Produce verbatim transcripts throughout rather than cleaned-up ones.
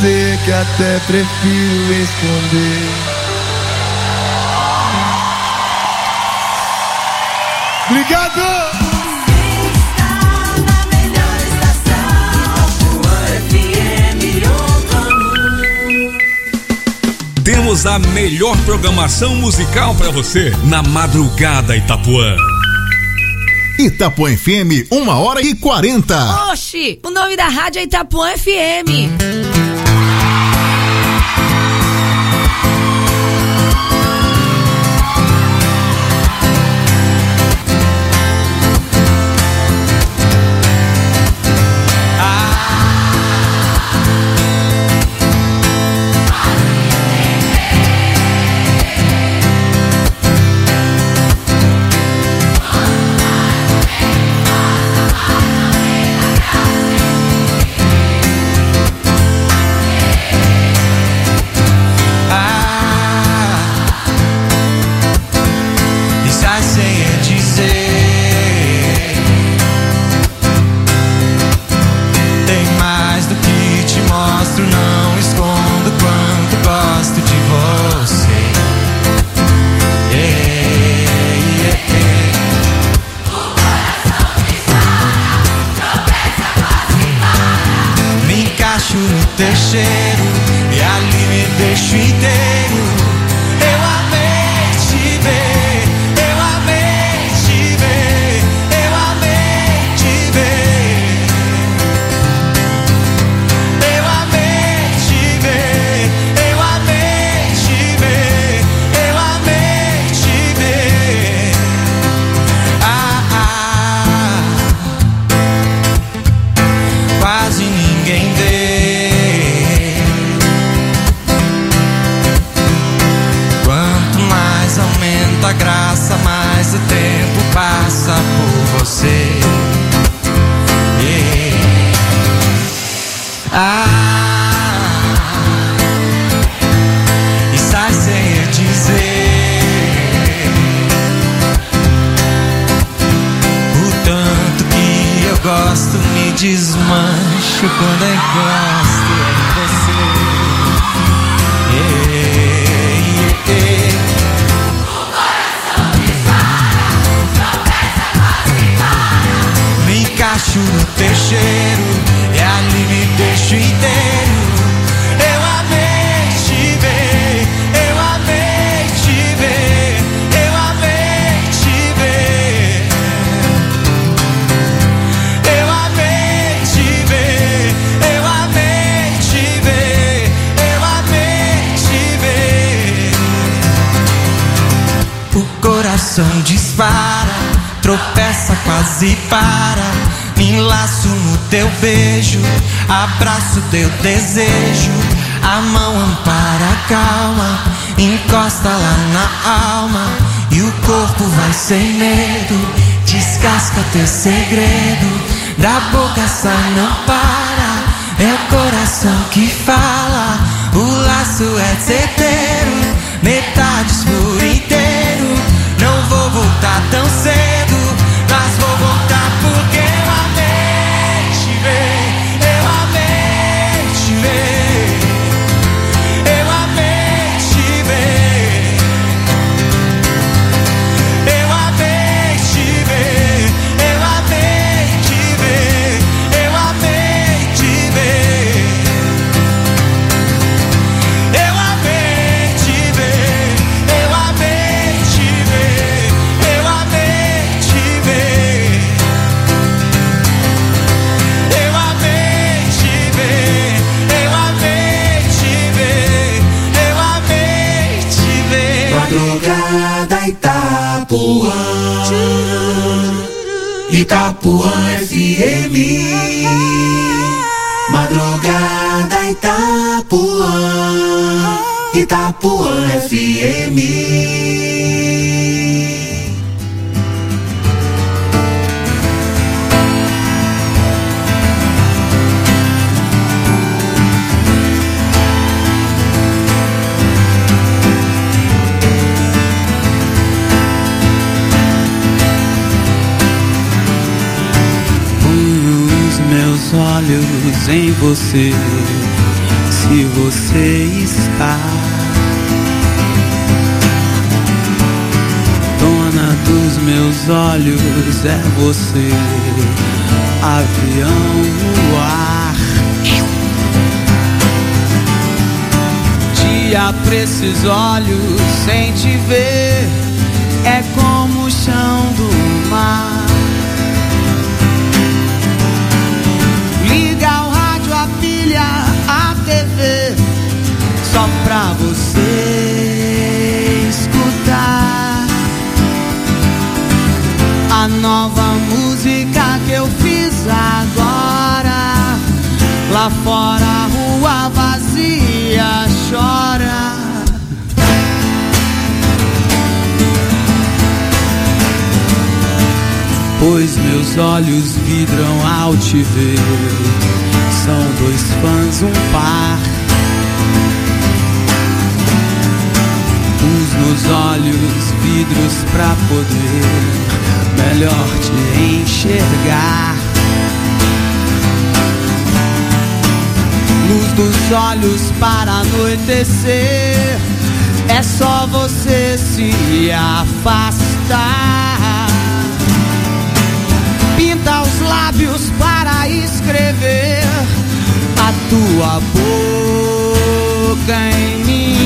dizer que até prefiro esconder. Obrigado! Temos a melhor programação musical para você na Madrugada Itapuã. Itapuã F M, uma hora e quarenta. Oxi, o nome da rádio é Itapuã F M. Desmancho quando encosto em você. Yeah, yeah, yeah. O coração dispara, tropeça, quase para. Me encaixo no teu cheiro e ali me deixo inteiro. Eu amei te ver, eu amei te ver, eu amei te ver. Eu amei te ver, eu amei te ver, eu amei te ver. O coração dispara, tropeça, quase para. Me enlaço no teu beijo, abraço teu desejo. A mão ampara, calma, encosta lá na alma. E o corpo vai sem medo, descasca teu segredo. Da boca sai, não para, é o coração que fala. O laço é certeiro, metades por inteiro. Não vou voltar tão cedo, mas vou voltar porque eu amei te ver, eu amei te ver, eu amei te ver, eu amei te ver, eu amei te ver, eu amei te ver, eu amei te ver, eu amei te ver, eu amei te ver, eu amei te ver, eu amei te ver, eu amei te ver. Madrugada Itapuã, Itapuã F M. Madrugada Itapuã, Itapuã F M. Os meus olhos em você, se você está. Dona dos meus olhos é você, avião no ar. Dia pra esses olhos sem te ver é como o chão do mar. Liga o rádio, a pilha, a T V, só pra você escutar a nova música que eu fiz agora. Lá fora a rua vazia chora. Pois meus olhos vidram ao te ver. São dois fãs, um par. Uns nos olhos, vidros pra poder melhor te enxergar. Luz dos olhos para anoitecer. É só você se afastar. Pinta os lábios para escrever a tua boca em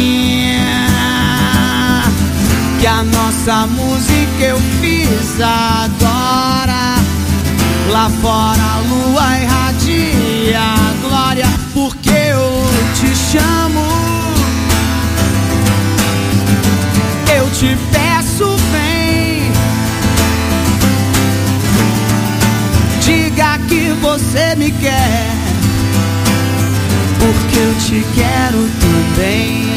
minha. Que a nossa música eu fiz agora. Lá fora a lua irradia a glória. Porque eu te chamo, eu te peço, vem. Diga que você me quer, porque eu te quero também.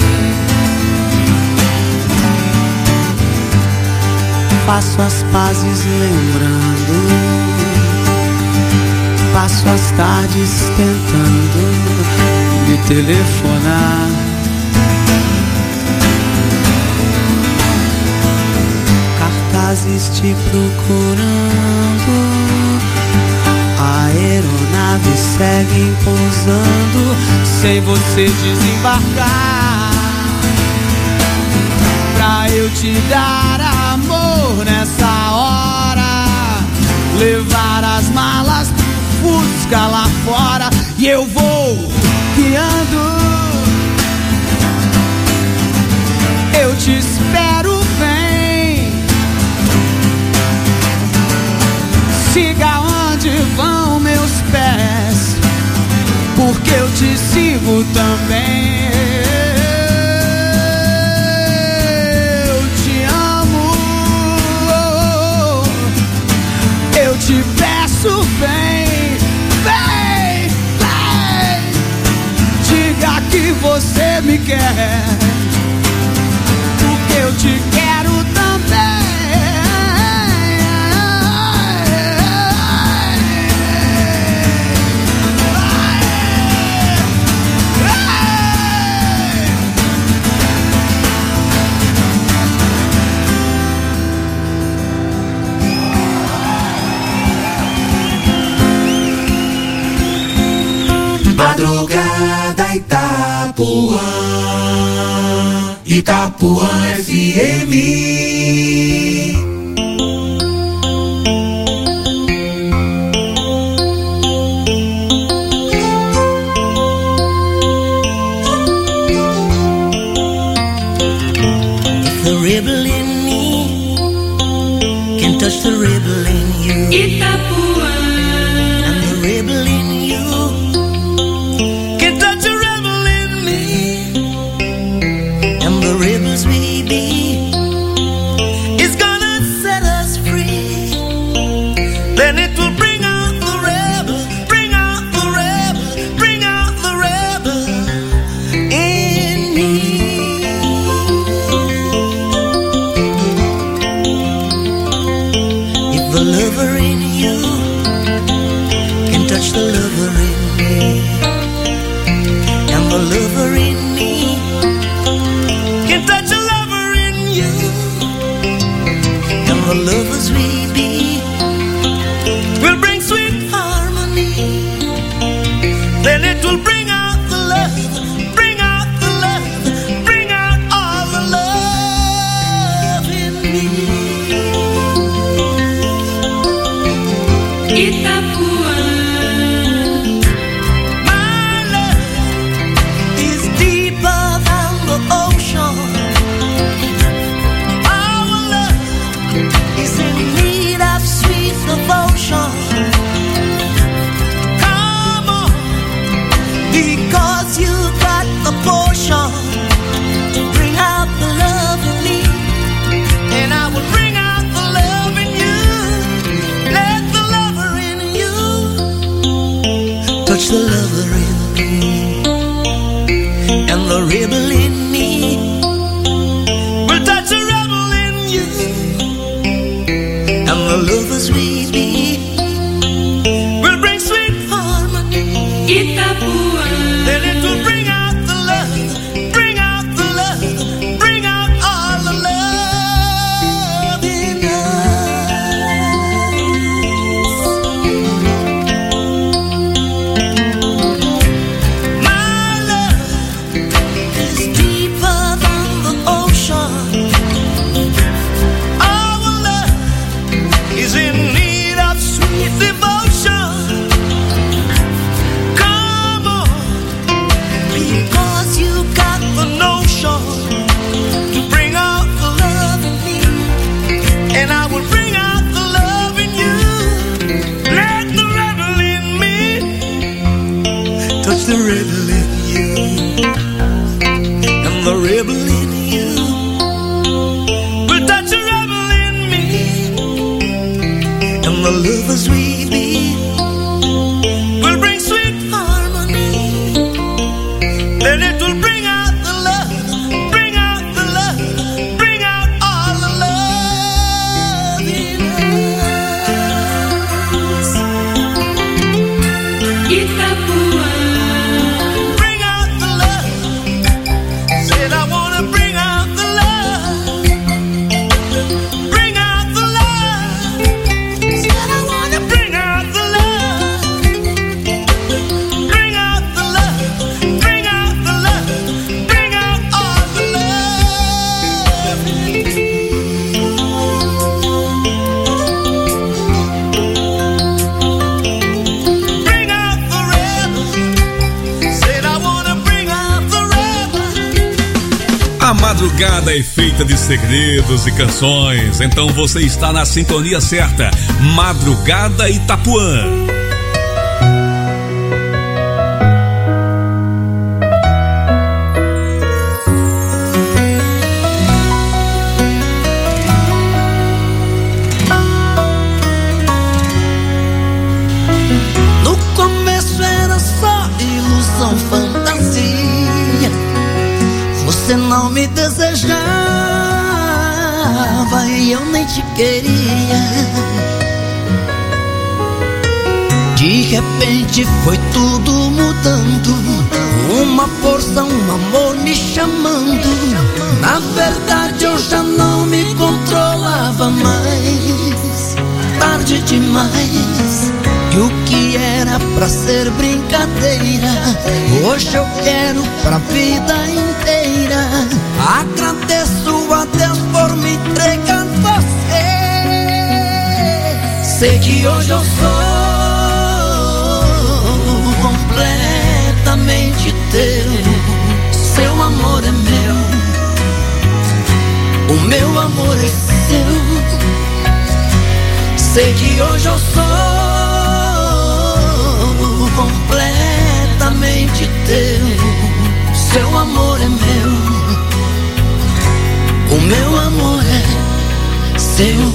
Faço as pazes lembrando, passo as tardes tentando me telefonar. Cartazes te procurando, aeronaves seguem pousando sem você desembarcar. Pra eu te dar amor nessa hora, levar as malas pro Fusca lá fora. E eu vou guiando, eu te espero, vem. Siga onde vão meus pés, porque eu te sigo também. Eu te amo, eu te peço, vem, vem, vem. Diga que você me quer, porque eu te quero também. Madrugada Itapuã, Itapuã F M. The rebel in me can touch the rebel in you. Itapuã. And the rebel in you can touch the rebel in me. And the rebels we be is gonna set us free. Then it will bring out the rebel, bring out the rebel, bring out the rebel in me. The lover in you the lovers we be will bring sweet harmony. Itapua. Then it will bring out the love, bring out the love, bring out all the love in us. My love is deeper than the ocean. Our love is in need of sweet devotion. Come on, because you got the notion to bring out the love in me, and I will bring out the love in you. Let the rebel in me touch the rebel in you, and the rebel in you will touch the rebel in me, and the lovers we be will bring sweet harmony. Then it will bring out the love, bring out the love, bring out all the love in us. Itapua. Bring out the love. Said I wanna bring out the love. Bring out the love. Said I wanna bring out the love. Bring out the love. Bring out the love. Bring out all the love. Bring out the rebel. Said I wanna bring out the rebel. A madrugada é feita de segredos e canções, então você está na sintonia certa. Madrugada Itapuã. No começo era só ilusão, fantasia. Você não me desejava e eu nem te queria. De repente foi tudo mudando, uma força, um amor me chamando. Na verdade eu já não me controlava mais. Tarde demais. E o que era pra ser brincadeira, hoje eu quero pra vida inteira. Agradeço a Deus por me entregar você. Sei que hoje eu sou completamente teu. Seu amor é meu, o meu amor é seu. Sei que hoje eu sou completamente teu. Seu amor é meu, o meu amor é seu.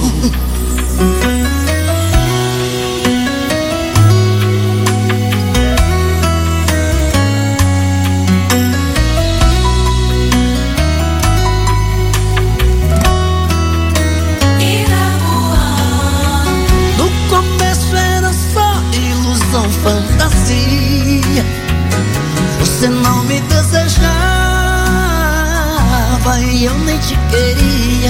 No começo era só ilusão, fantasia. Você não me desejava e eu nem te queria.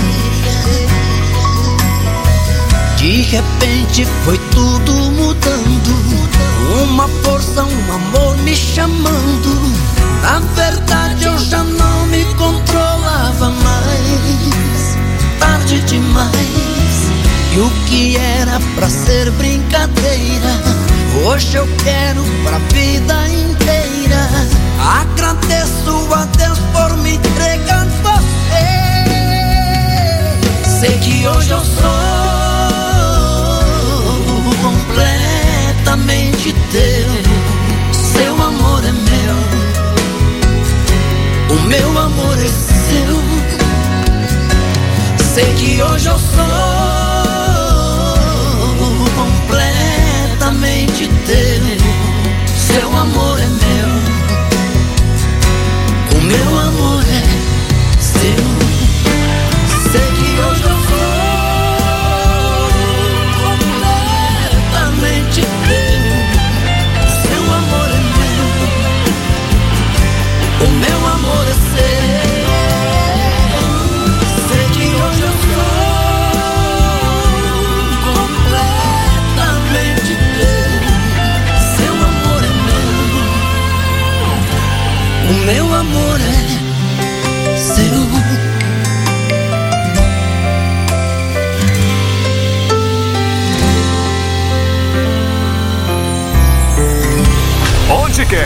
De repente foi tudo mudando, uma força, um amor me chamando. Na verdade eu já não me controlava mais. Tarde demais. E o que era pra ser brincadeira, hoje eu quero pra vida inteira. Agradeço a Deus por me entregar você. Sei que hoje eu sou completamente teu. Seu amor é meu, o meu amor é seu. Sei que hoje eu sou completamente teu. Seu amor é meu, o meu amor é seu. Sei que hoje eu sou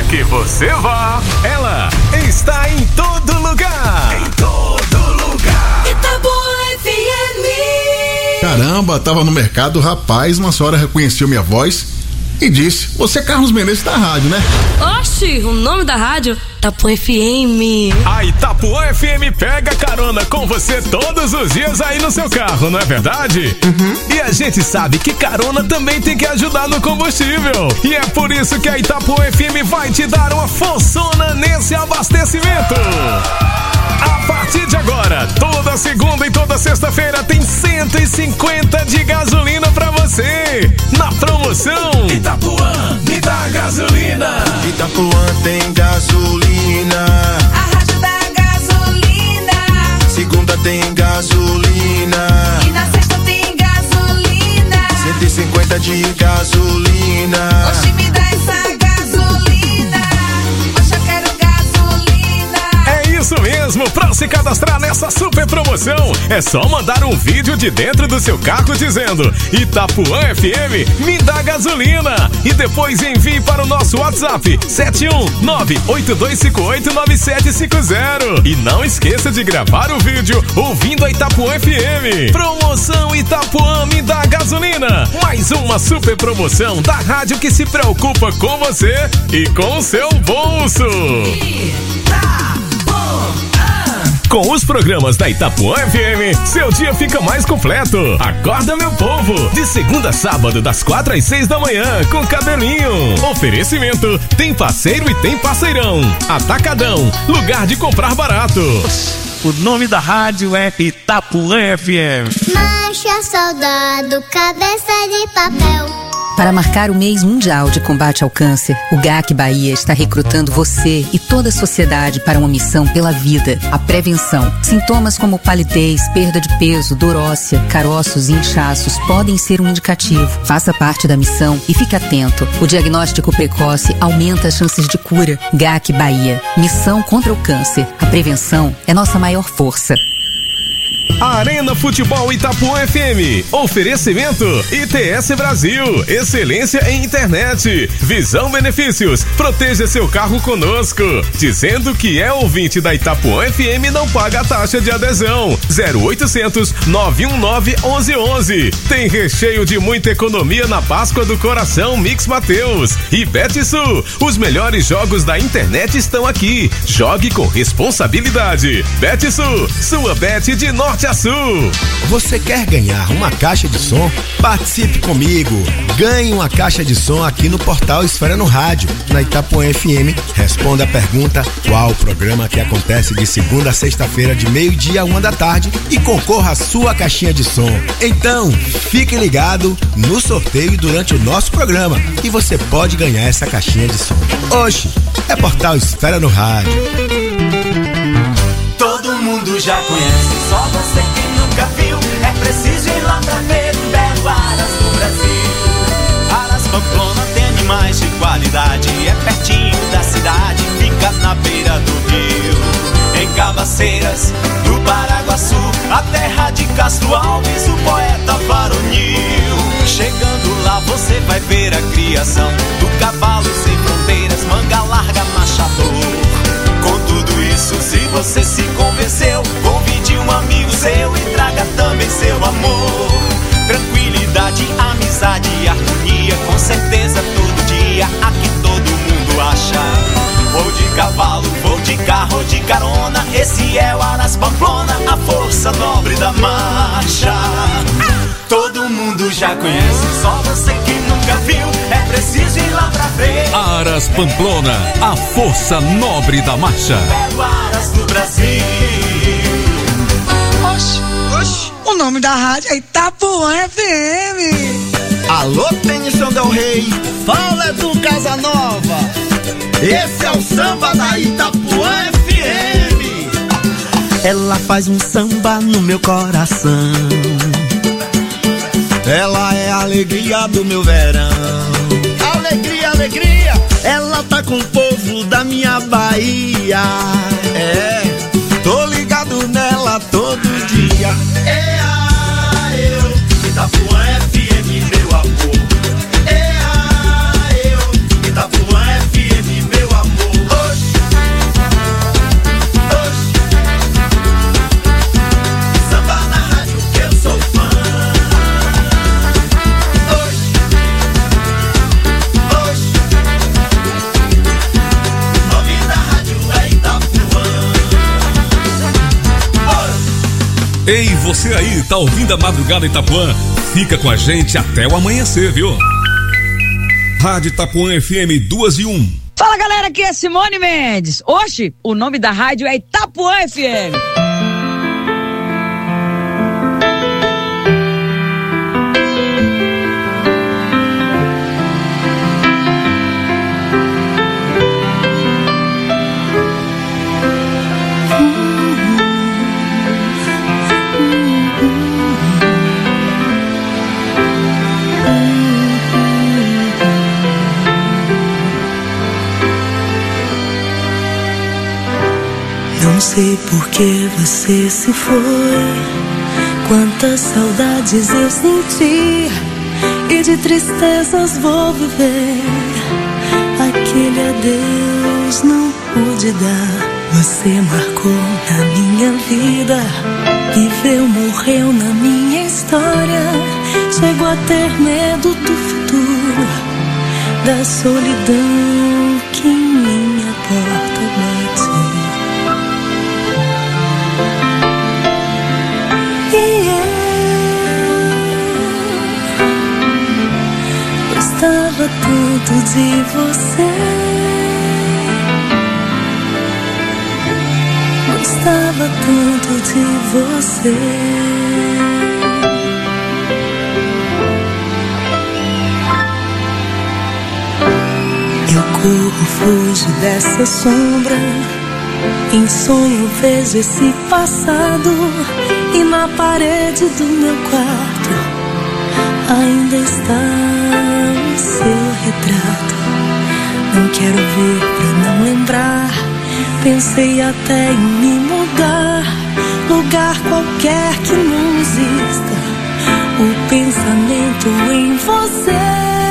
que você vá, ela está em todo lugar. Em todo lugar. Itapuã F M. Caramba, tava no mercado, rapaz, uma senhora reconheceu minha voz e disse: você é Carlos Menezes da rádio, né? Oxi, o nome da rádio? Itapuã F M. A Itapuã F M pega carona com você todos os dias aí no seu carro, não é verdade? Uhum. E a gente sabe que carona também tem que ajudar no combustível. E é por isso que a Itapuã F M vai te dar uma forçona nesse abastecimento. A partir de agora, toda segunda e toda sexta-feira tem cento e cinquenta de gasolina pra você. Na promoção Itapuã, me dá gasolina. Itapuã tem gasolina. A rádio da gasolina. Segunda tem gasolina. E na sexta tem gasolina. cento e cinquenta de gasolina. Oxi, me dá essa gasolina. Oxe, eu quero gasolina. É isso mesmo, pra se cadastrar nessa super promoção, é só mandar um vídeo de dentro do seu carro dizendo: Itapuã F M, me dá gasolina. E depois envie para o nosso WhatsApp sete um nove oito dois cinco oito nove sete cinco zero. E não esqueça de gravar o vídeo ouvindo a Itapuã F M. Promoção Itapuã, me dá gasolina. Mais uma super promoção da rádio que se preocupa com você e com o seu bolso. Com os programas da Itapuã F M, seu dia fica mais completo. Acorda, meu povo, de segunda a sábado, das quatro às seis da manhã, com Cabelinho. Oferecimento, tem parceiro e tem parceirão. Atacadão, lugar de comprar barato. O nome da rádio é Itapuã F M. Marcha, soldado, cabeça de papel. Para marcar o mês mundial de combate ao câncer, o G A C Bahia está recrutando você e toda a sociedade para uma missão pela vida, a prevenção. Sintomas como palidez, perda de peso, dor óssea, caroços e inchaços podem ser um indicativo. Faça parte da missão e fique atento. O diagnóstico precoce aumenta as chances de cura. G A C Bahia. Missão contra o câncer. A prevenção é nossa maior força. Arena Futebol Itapuã F M. Oferecimento I T S Brasil. Excelência em internet. Visão Benefícios. Proteja seu carro conosco. Dizendo que é ouvinte da Itapuã F M, não paga a taxa de adesão. zero oitocentos, nove um nove, onze onze. Tem recheio de muita economia na Páscoa do Coração Mix Mateus. E Betsul. Os melhores jogos da internet estão aqui. Jogue com responsabilidade. Betsul. Sua bet de norte a sul. Você quer ganhar uma caixa de som? Participe comigo. Ganhe uma caixa de som aqui no portal Esfera no Rádio, na Itapuã F M. Responda a pergunta: qual o programa que acontece de segunda a sexta-feira de meio-dia a uma da tarde, e concorra à sua caixinha de som. Então, fique ligado no sorteio durante o nosso programa e você pode ganhar essa caixinha de som. Oxe, é portal Esfera no Rádio. Todo mundo já conhece, só você que nunca viu. É preciso ir lá pra ver um belo Aras do Brasil. Aras Pamplona tem animais de qualidade, é pertinho da cidade, fica na beira do rio. Em Cabaceiras, do Paraguaçu, a terra de Castro Alves, o poeta varonil. Chegando lá você vai ver a criação do cavalo sem fronteiras, manga larga, machador. Com tudo isso, se você se convenceu, convide um amigo seu e traga também seu amor. Tranquilidade, amizade e harmonia, com certeza todo dia aqui todo mundo acha. Vou de cavalo, vou de carro, de carona, esse é o Aras Pamplona, a força nobre da marcha. Todo mundo já conhece, só você que nunca viu, é preciso ir lá pra ver. Aras Pamplona, a força nobre da marcha. É o Aras do Brasil. Oxi, oxi, o nome da rádio é Itapuã F M. Alô, Tennyson Del Rey, fala do Casanova. Esse é o samba da Itapuã F M. Ela faz um samba no meu coração. Ela é a alegria do meu verão. Alegria, alegria. Ela tá com o povo da minha Bahia. É, tô ligado nela todo dia. É a eu, Itapuã F M, meu amor. É a eu, Itapuã F M, meu amor. Ei, você aí, tá ouvindo a Madrugada Itapuã? Fica com a gente até o amanhecer, viu? Rádio Itapuã F M duas e um. Fala galera, aqui é Simone Mendes. Hoje, o nome da rádio é Itapuã F M. Não sei por que você se foi, quantas saudades eu senti, e de tristezas vou viver. Aquele adeus não pude dar, você marcou na minha vida, viveu, morreu na minha história. Chego a ter medo do futuro, da solidão que em minha porta bate. Gostava tanto de você, gostava tanto de você. Eu corro, fujo dessa sombra, em sonho vejo esse passado, e na parede do meu quarto ainda está o seu retrato. Não quero ver pra não lembrar, pensei até em me mudar, lugar qualquer que não exista o pensamento em você.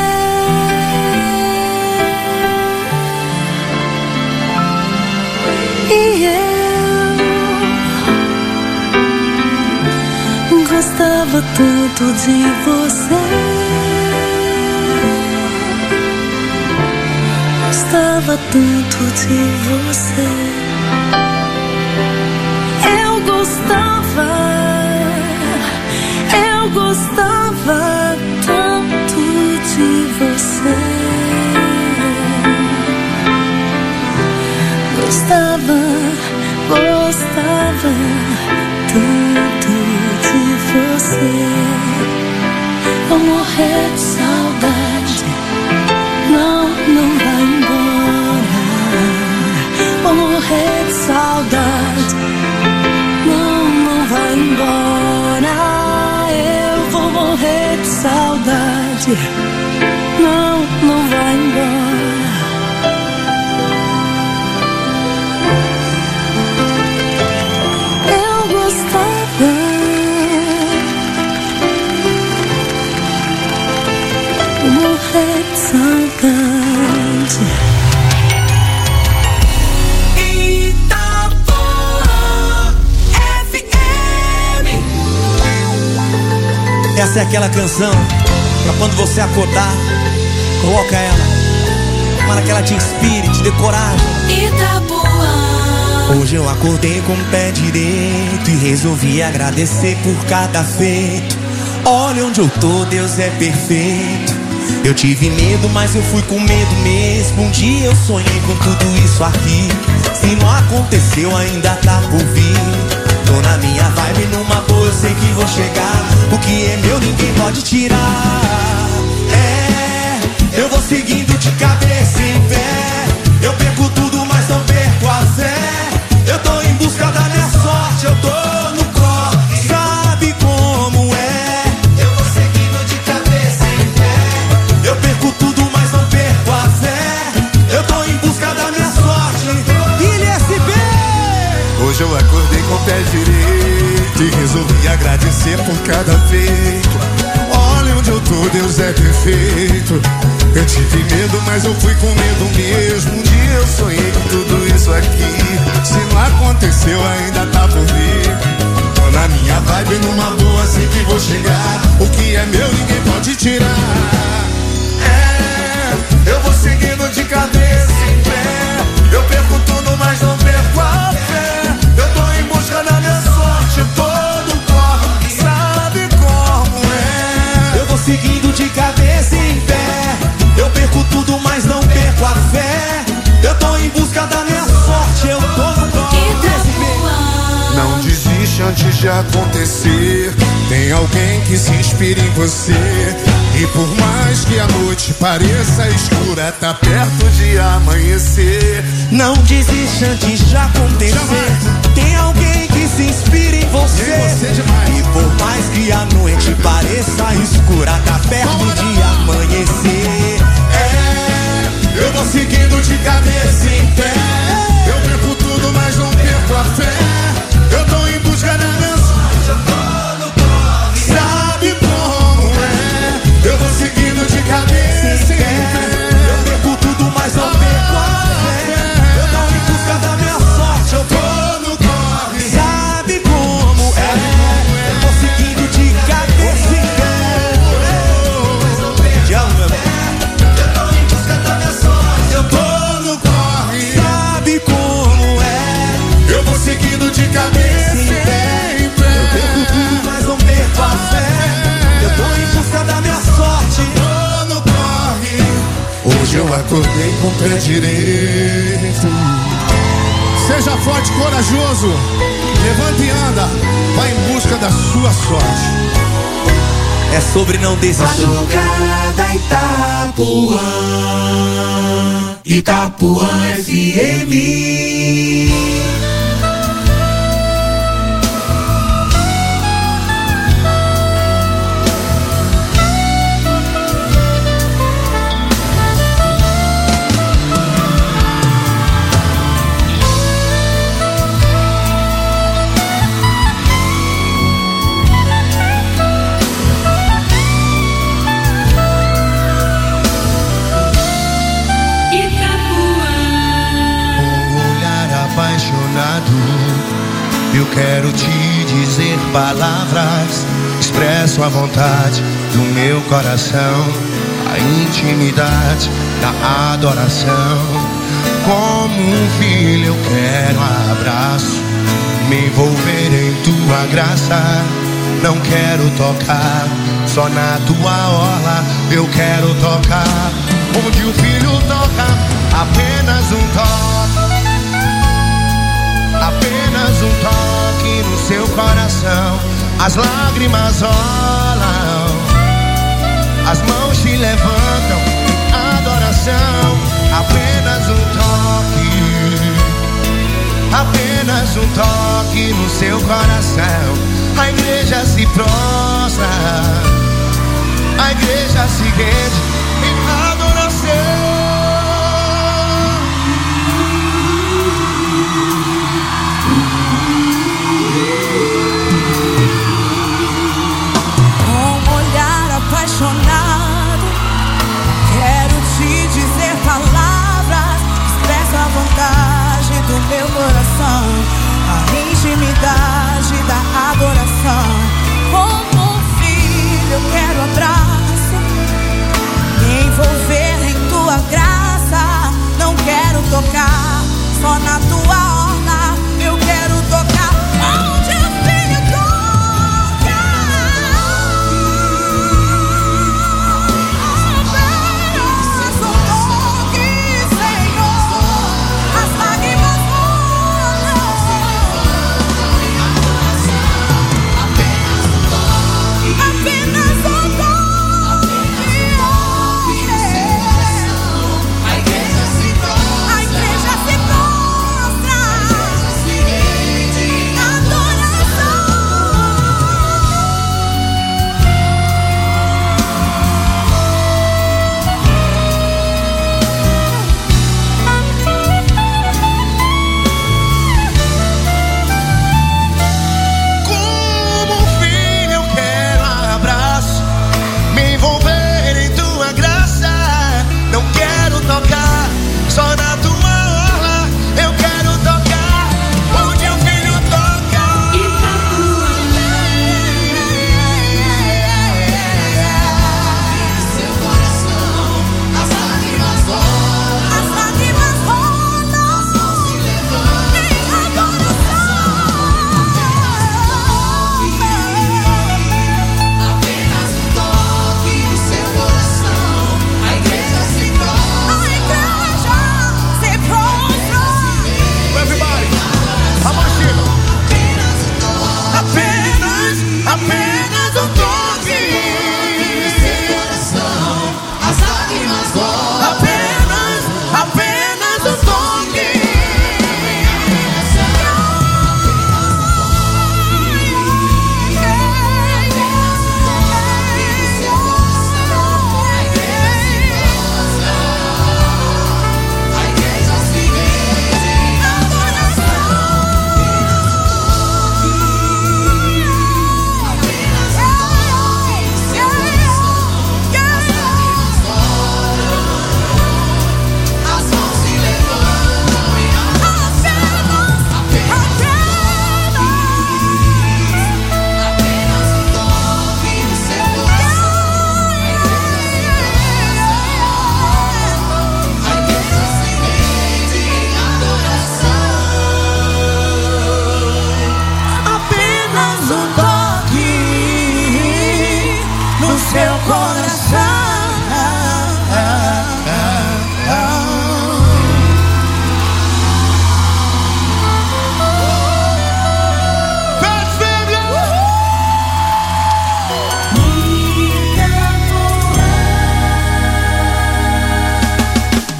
E eu gostava tanto de você, gostava tanto de você. Eu gostava, eu gostava tanto de você. Gostava, gostava tanto de você. Vou morrer de saudade, não, não vai embora. Vou morrer de saudade, não, não vai embora. Eu vou morrer de saudade, não, não vai embora. Essa é aquela canção pra quando você acordar, coloca ela, para que ela te inspire, te dê coragem. Itapuã. Hoje eu acordei com o pé direito e resolvi agradecer por cada feito. Olha onde eu tô, Deus é perfeito. Eu tive medo, mas eu fui com medo mesmo. Um dia eu sonhei com tudo isso aqui. Se não aconteceu, ainda tá por vir. Tô na minha vibe, numa boa, eu sei que vou chegar. O que é meu ninguém pode tirar. É, eu vou seguindo de cabeça em pé. Eu perco tudo, mas não perco a fé. Eu tô em busca da minha sorte, eu tô no corre. Sabe como é? Eu vou seguindo de cabeça em pé. Eu perco tudo, mas não perco a fé. Eu tô em busca da minha sorte. Ilha S B. Hoje eu acordei com o pé direito e resolvi agradecer por cada feito. Olha onde eu tô, Deus é perfeito. Eu tive medo, mas eu fui com medo mesmo. Um dia eu sonhei com tudo isso aqui. Se não aconteceu, ainda tá por vir. Tô na minha vibe, numa boa, sei que vou chegar. O que é meu, ninguém pode tirar. É, eu vou seguindo de cabeça em pé. Eu perco tudo, mas não perco a fé. Eu tô em busca da minha sorte, todo desiste antes de acontecer. Tem alguém que se inspira em você. E por mais que a noite pareça escura, tá perto de amanhecer. Não desiste antes de acontecer. Jamais. Tem alguém que se inspira em você. você demais. E por mais que a noite pareça escura, tá perto de amanhecer. É, eu vou seguindo de cabeça em pé. Eu perco tudo, mas não perco a fé. Eu tô em busca da minha sorte, eu tô no corre. Sabe como é? Eu vou seguindo de cabeça em pé. Eu perco tudo, mas não perco a fé. Eu tô em busca da minha sorte, eu tô no corre. Sabe como é? Eu vou seguindo de cabeça em pé. Te amo, meu irmão. Eu tô em busca da minha sorte, eu tô no corre. Sabe como é? Eu vou seguindo de cabeça em pé. Eu perco tudo, mas não perco a fé. Eu tô em busca da minha sorte, tô no corre. Hoje eu acordei com o pé direito. Seja forte e corajoso. Levanta e anda. Vai em busca da sua sorte. é sobre não desistir. Madrugada Itapuã, Itapuã F M. Eu quero te dizer palavras, expresso a vontade do meu coração, a intimidade da adoração. Como um filho eu quero abraço, me envolver em tua graça. Não quero tocar só na tua orla, eu quero tocar onde o filho toca, apenas um toque. Apenas um toque no seu coração, as lágrimas rolam, as mãos se levantam, adoração. Apenas um toque, apenas um toque no seu coração. A igreja se prostra, a igreja se rende em adoração. Apaixonado, quero te dizer palavras, expressa a vontade do meu coração, a intimidade da adoração. Como um filho eu quero abraço,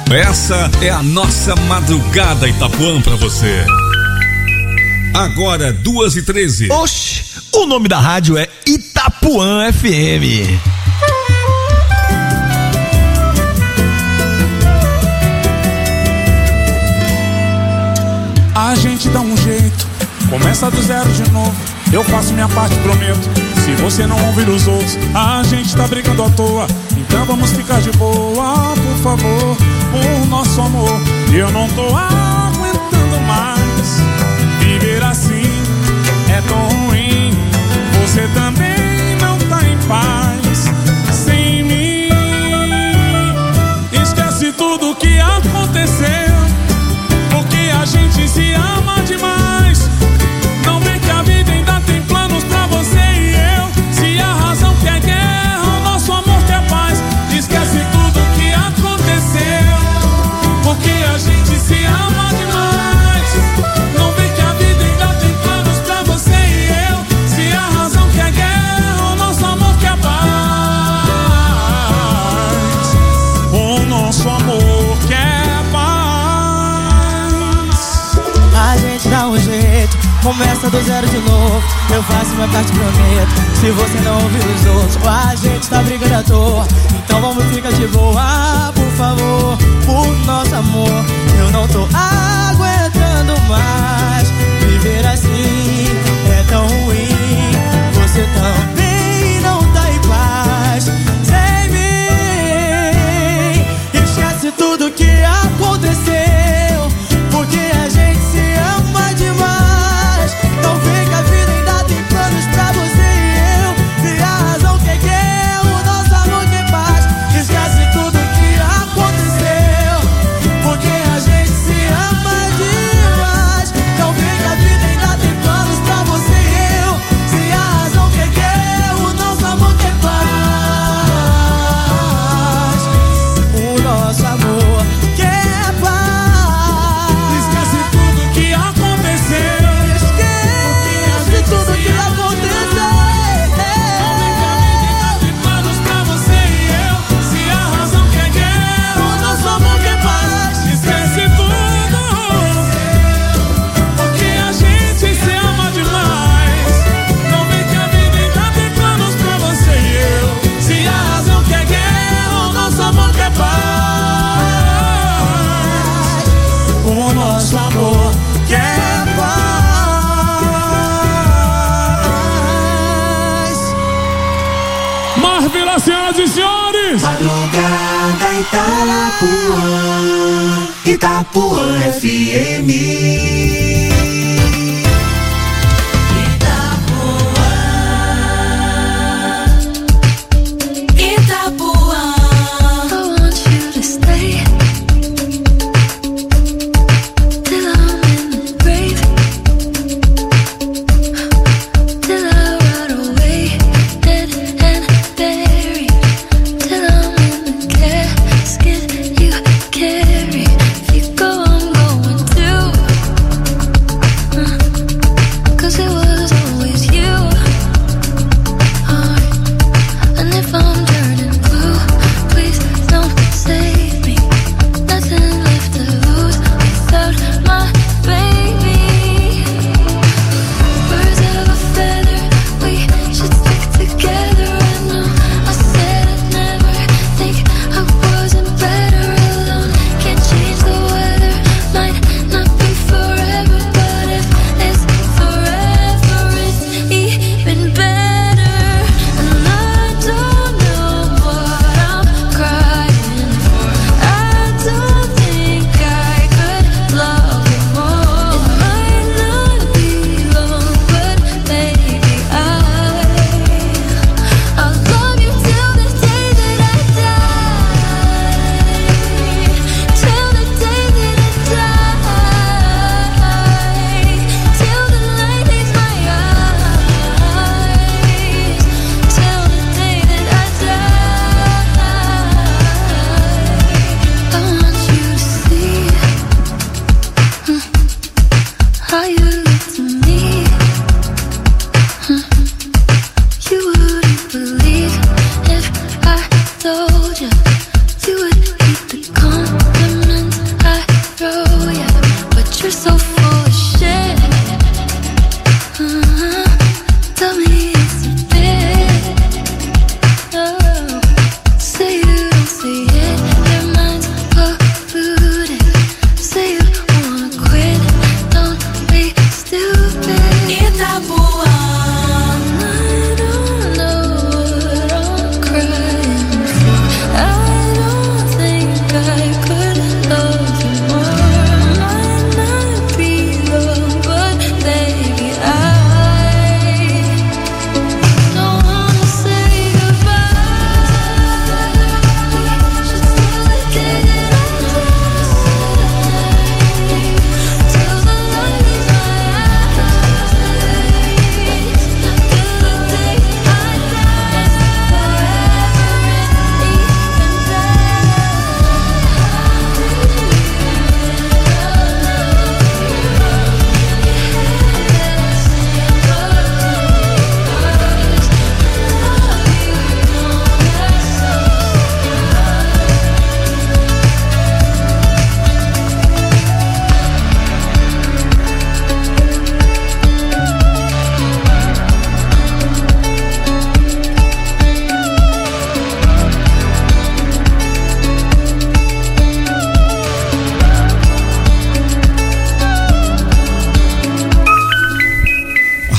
Essa é a nossa Madrugada Itapuã pra você. Agora, duas e treze. Oxe, o nome da rádio é Itapuã F M. A gente dá um jeito, começa do zero de novo. Eu faço minha parte, prometo. Se você não ouvir os outros, a gente tá brigando à toa. Então vamos ficar de boa, por favor, por nosso amor. Eu não tô aguentando mais viver assim, é tão ruim. Você também não tá em paz sem mim. Esquece tudo que aconteceu, porque a gente se ama demais. Não vê que a vida ainda tem planos pra você e eu. Se a razão quer guerra, o nosso amor quer paz. Esquece tudo que aconteceu, porque a gente se ama demais. Não vê que a vida ainda tem planos pra você e eu. Se a razão quer guerra, o nosso amor quer paz. O nosso amor quer paz. A gente dá um jeito, começa do zero de novo. Eu faço minha parte, prometo. Se você não ouvir os outros, a gente tá brigando à toa. Então vamos ficar de boa, por favor, por nosso amor. Eu não tô aguentando mais viver assim, é tão ruim. Você também não tá em paz sem mim. Esquece tudo que aconteceu, porque a gente se ama demais. Não vê que a vida ainda tem planos pra você e eu. Se a razão quer guerra, o nosso amor quer paz. Esquece tudo que aconteceu, porque a gente se ama demais. Não vê que a vida ainda tem planos pra você e eu. Se a razão quer guerra, o nosso amor quer paz. O nosso amor quer paz. Esquece tudo que aconteceu, esquece tudo que aconteceu. tem planos pra você e eu. Se a razão quer guerra, o nosso amor quer paz. Esquece tudo, porque a gente se ama demais. Não vê que a vida ainda tem planos pra você e eu. Se a razão quer guerra, o nosso amor quer paz. O nosso amor quer paz. Marvila, senhoras e senhores. Madrugada Itapuã, Itapuã F M. Carry, if you go, I'm going too.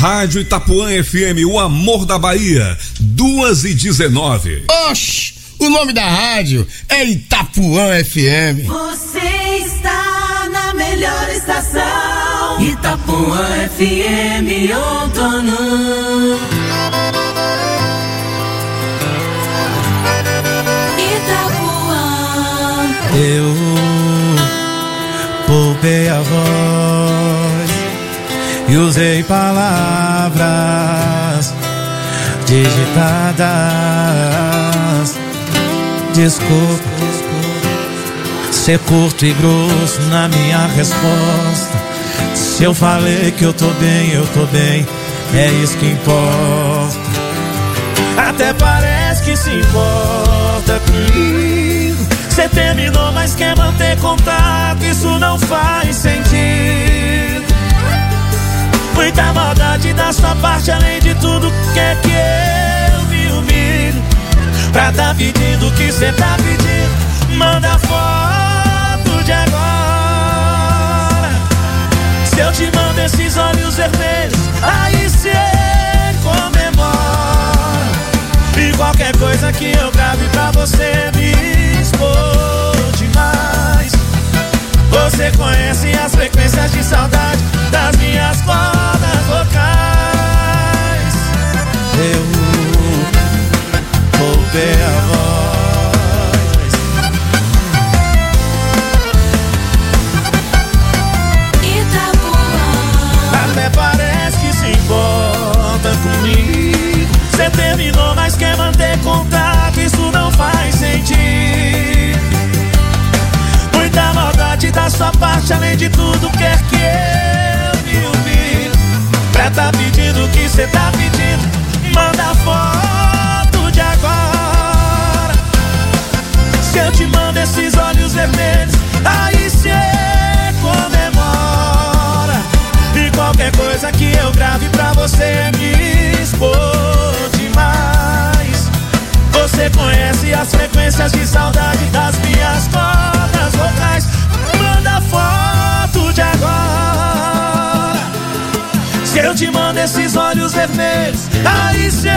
Rádio Itapuã F M, o amor da Bahia, duas e dezenove. Oxi, o nome da rádio é Itapuã F M. Você está na melhor estação, Itapuã F M, outono. Itapuã. Eu poupei a voz e usei palavras digitadas. Desculpa ser curto e grosso na minha resposta. Se eu falei que eu tô bem, eu tô bem, é isso que importa. Até parece que se importa comigo. Cê terminou, mas quer manter contato, isso não faz sentido. Muita maldade da sua parte, além de tudo, quer que eu me humilhe pra tá pedindo o que cê tá pedindo. Manda foto de agora. Se eu te mando esses olhos vermelhos, aí cê comemora. E qualquer coisa que eu grave pra você me expor demais. Você conhece as frequências de saudade das minhas cordas vocais. Eu poupei a voz. Itapuã. Até parece que se importa comigo. Cê terminou, mas quer manter contato, isso não faz sentido. Muita maldade da sua parte, além de tudo, quer que eu me humilhe pra tá pedindo o que cê tá pedindo. Manda foto de agora. Se eu te mando esses olhos vermelhos, aí cê comemora. E qualquer coisa que eu grave pra você me expor demais. Você conhece as frequências de saudade das minhas cordas vocais. Manda foto de agora. Se eu te mando esses olhos vermelhos, aí cê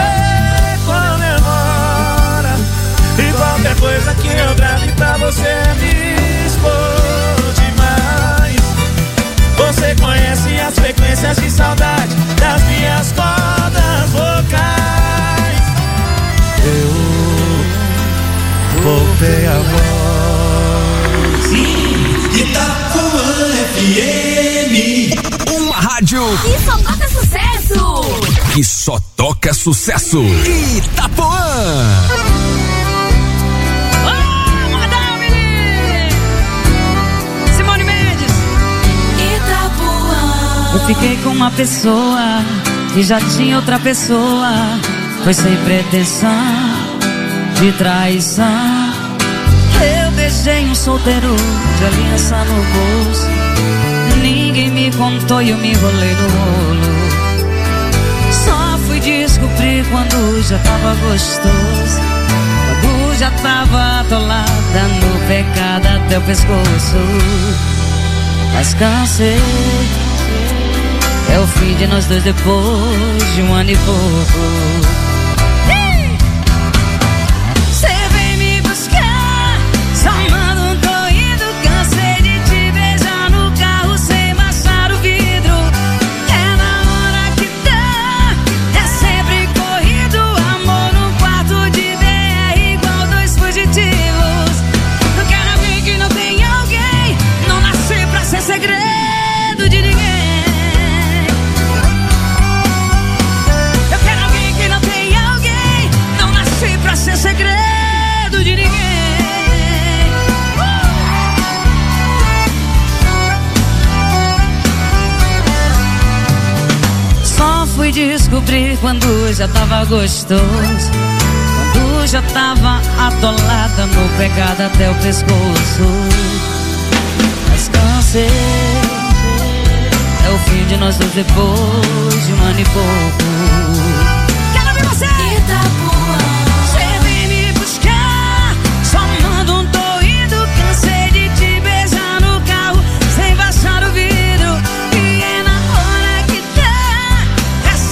comemora. E qualquer coisa que eu grave pra você me expor demais. Você conhece as frequências de saudade das minhas cordas vocais. Eu poupei a voz. Itapuã F M, uma rádio que só toca sucesso. Que só toca sucesso. Itapuã. Oh, madame! Simone Mendes. Itapuã. Eu fiquei com uma pessoa que já tinha outra pessoa. Foi sem pretensão de traição. Eu beijei um solteiro de aliança no bolso. Ninguém me contou e eu me enrolei no rolo. Só fui descobrir quando já tava gostoso, quando já tava atolada no pecado até o pescoço. Mas cansei, é o fim de nós dois depois de um ano e pouco. Segredo de ninguém. Eu quero alguém que não tem alguém. Não nasci pra ser segredo de ninguém. Só fui descobrir quando já tava gostoso, quando já tava atolada no pecado até o pescoço. É o fim de nós dois depois de um ano e pouco. Quero ver você! Itapuã. Você vem me buscar, só manda um tô indo. Cansei de te beijar no carro, sem baixar o vidro. E é na hora que dá, é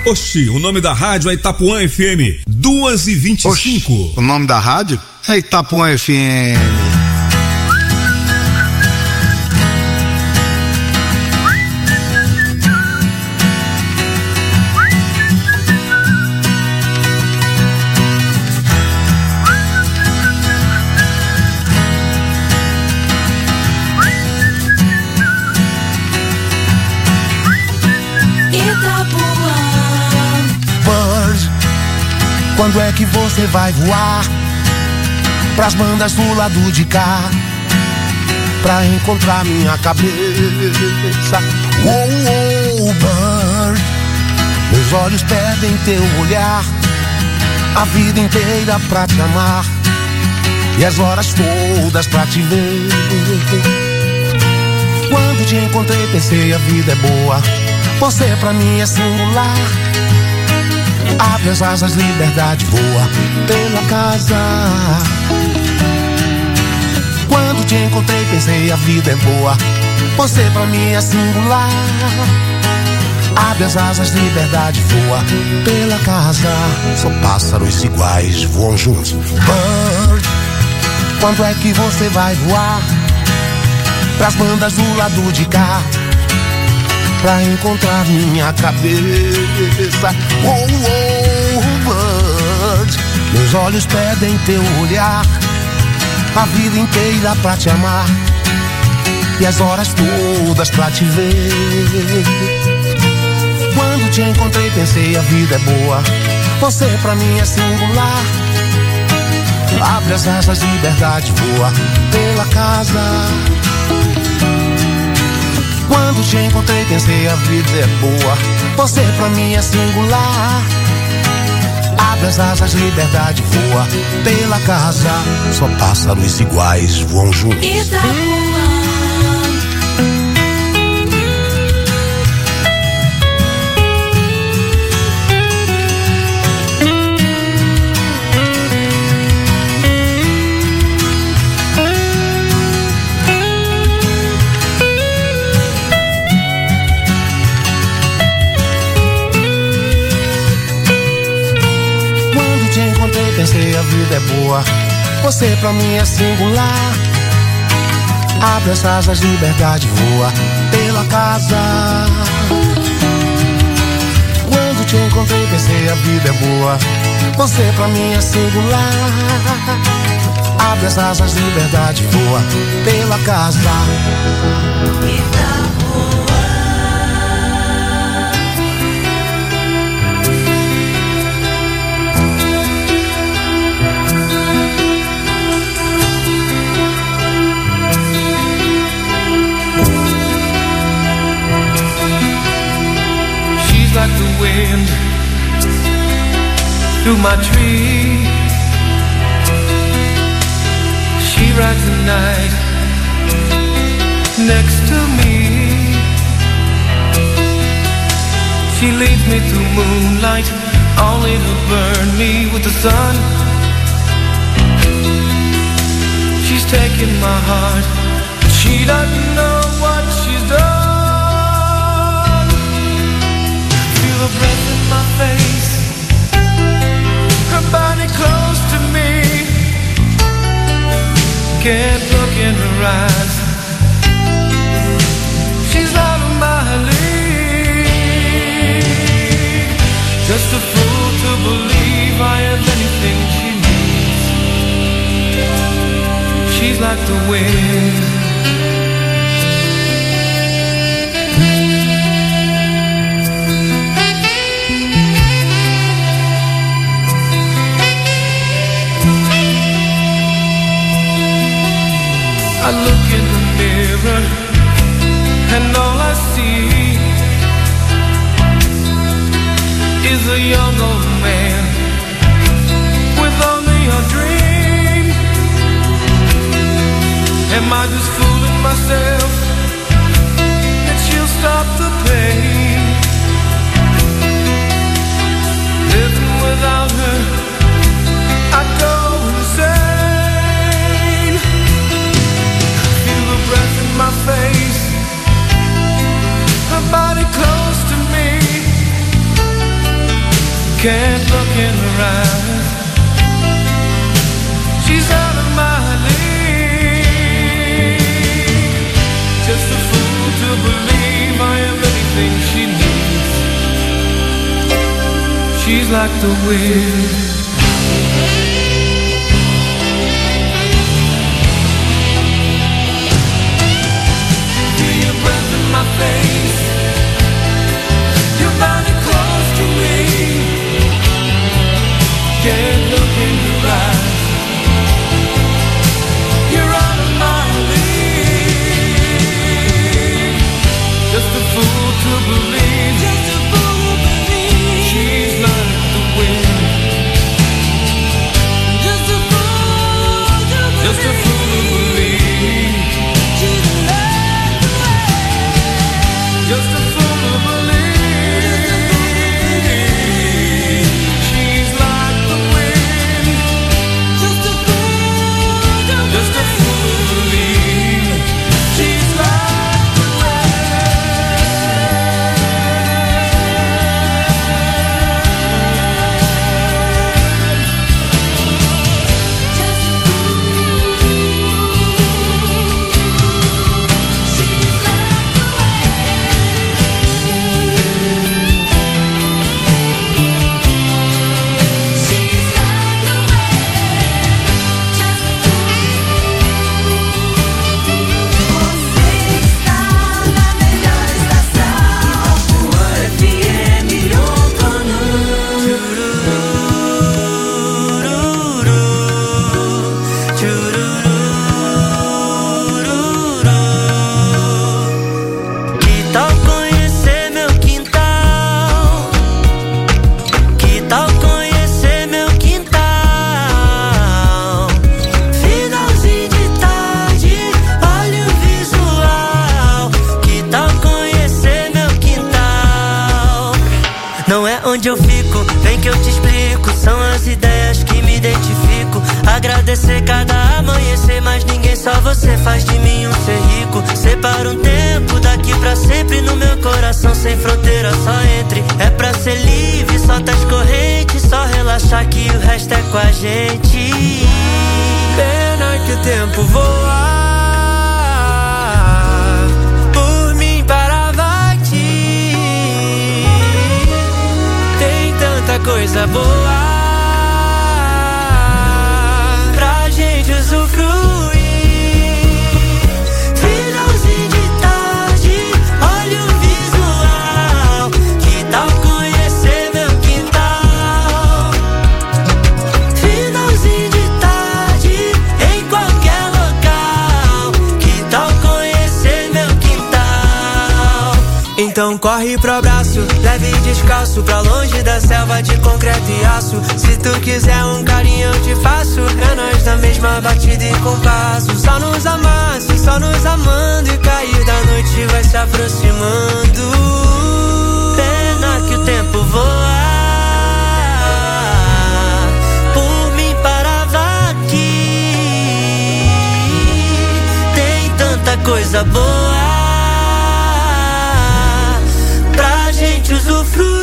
Oxi, o nome da rádio é Itapuã F M, duas e vinte e cinco. O nome da rádio é Itapuã F M. Quando é que você vai voar pras bandas do lado de cá, pra encontrar minha cabeça? Oh, oh, bird, meus olhos pedem teu olhar, a vida inteira pra te amar e as horas todas pra te ver. Quando te encontrei pensei a vida é boa, você pra mim é singular. Abre as asas, liberdade voa pela casa. Quando te encontrei pensei a vida é boa, você pra mim é singular. Abre as asas, liberdade voa pela casa. Só pássaros iguais voam juntos. Bird, quando é que você vai voar pras bandas do lado de cá, pra encontrar minha cabeça? Oh, oh, bird, meus olhos pedem teu olhar, a vida inteira pra te amar e as horas todas pra te ver. Quando te encontrei pensei a vida é boa, você pra mim é singular. Abre as asas, liberdade voa pela casa. Quando te encontrei pensei a vida é boa, você pra mim é singular. Abre as asas, liberdade voa pela casa. Só pássaros iguais voam juntos. Pensei a vida é boa, você pra mim é singular. Abre as asas, liberdade voa pela casa. Quando te encontrei pensei a vida é boa, você pra mim é singular. Abre as asas, liberdade voa pela casa. Like the wind through my tree, she rides the night next to me. She leads me through moonlight, only to burn me with the sun. She's taking my heart, but she doesn't know what she's done. Her breath in my face, her body close to me. Can't look in her eyes, she's out of my league. Just a fool to believe I am anything she needs. She's like the wind. I look in the mirror and all I see is a young old man with only a dream. Am I just fooling myself that she'll stop the pain? Living without her, I go insane. Breath in my face, her body close to me. Can't look in her eyes. She's out of my league. Just a fool to believe I am anything she needs. She's like the wind. Feel your breath in my face. Your body close to me. Can't look in your eyes. You're out of my league. Just a fool to believe. Just a fool to believe. She's like the wind. Just a fool to believe. Just a fool to believe. She's like the wind. Just a fool to believe. Onde eu fico, vem que eu te explico. São as ideias que me identifico. Agradecer cada amanhecer, mas ninguém, só você faz de mim um ser rico. Separa um tempo daqui pra sempre no meu coração, sem fronteira, só entre. É pra ser livre, solta as correntes, só relaxar que o resto é com a gente. Pena que o tempo voa. Coisa boa pra gente usufruir. Finalzinho de tarde, olha o visual. Que tal conhecer meu quintal? Finalzinho de tarde, em qualquer local. Que tal conhecer meu quintal? Então corre pro abraço, leve e descalço, pra longe da selva de concreto e aço. Se tu quiser um carinho eu te faço. É nós na mesma batida e compasso. Só nos amasse, só nos amando. E cair da noite vai se aproximando. Pena que o tempo voa. Por mim parava aqui. Tem tanta coisa boa pra gente usufruir.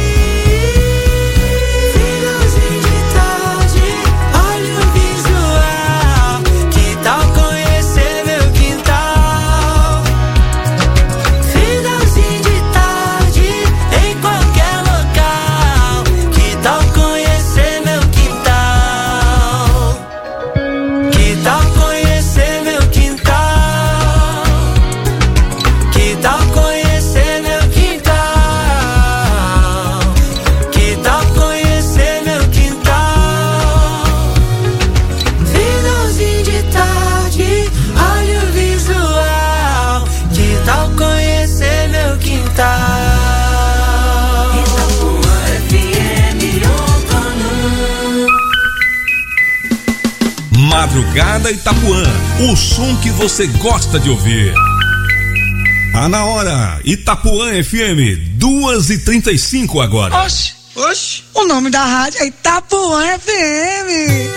Madrugada Itapuã, o som que você gosta de ouvir. Tá na hora, Itapuã F M, duas e trinta e cinco agora. Oxe, oxe, o nome da rádio é Itapuã F M.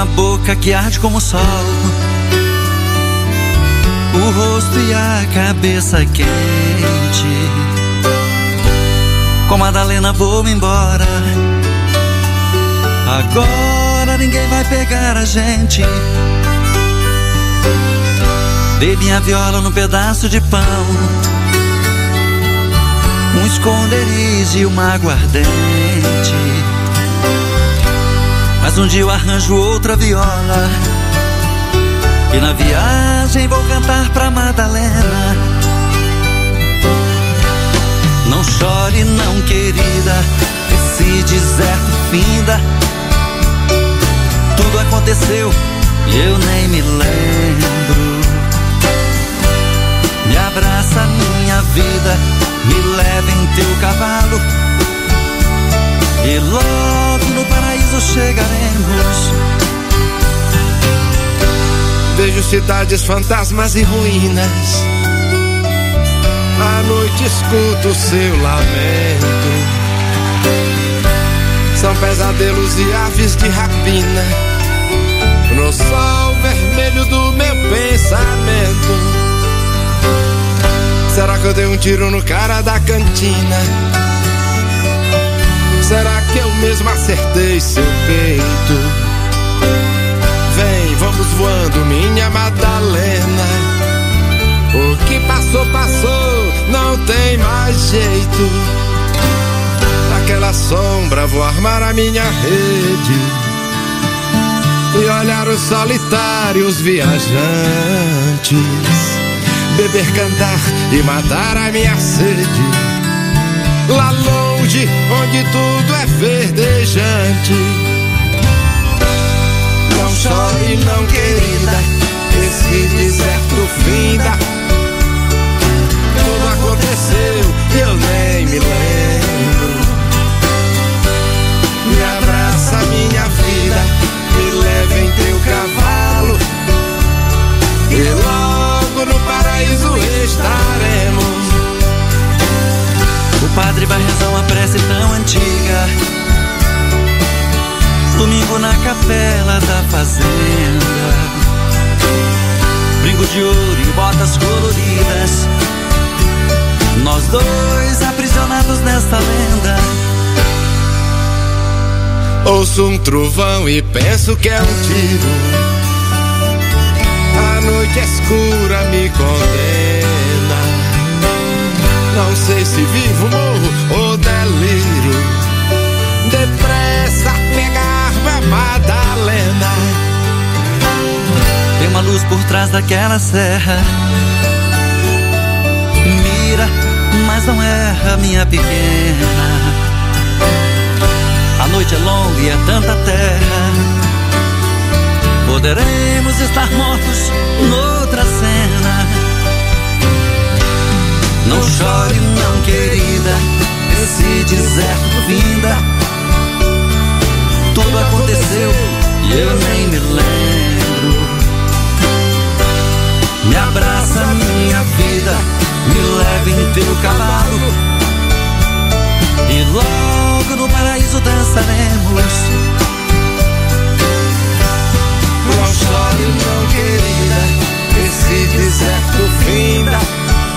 uma boca que arde como o sol, o rosto e a cabeça quente. Com Madalena vou embora, agora ninguém vai pegar a gente. Dei minha viola num pedaço de pão, um esconderijo e uma aguardente. Mas um dia eu arranjo outra viola e na viagem vou cantar pra Madalena. Não chore não, querida, esse deserto finda. Tudo aconteceu e eu nem me lembro. Me abraça minha vida, me leva em teu cavalo e logo no paraíso chegaremos. Vejo cidades, fantasmas e ruínas, à noite escuto o seu lamento. São pesadelos e aves de rapina no sol vermelho do meu pensamento. Será que eu dei um tiro no cara da cantina? Será que eu mesmo acertei seu peito? Vem, vamos voando, minha Madalena. O que passou, passou, não tem mais jeito. Naquela sombra vou armar a minha rede e olhar os solitários viajantes, beber, cantar e matar a minha sede. Lá longe, onde tudo é verdejante. Não chore não, querida, esse deserto finda. Tudo aconteceu e eu nem me lembro. Me abraça minha vida, me leva em teu cavalo e logo no paraíso estaremos. O padre vai rezar uma prece tão antiga, domingo na capela da fazenda. Brinco de ouro e botas coloridas, nós dois aprisionados nesta lenda. Ouço um trovão e penso que é um tiro. A noite escura me condena. Não sei se vivo, morro ou deliro. Depressa, pega a arma, Madalena. Tem uma luz por trás daquela serra, mira, mas não erra, minha pequena. A noite é longa e é tanta terra, poderemos estar mortos noutra cena. Não chore não, querida, esse deserto finda. Tudo aconteceu e eu nem me lembro. Me abraça minha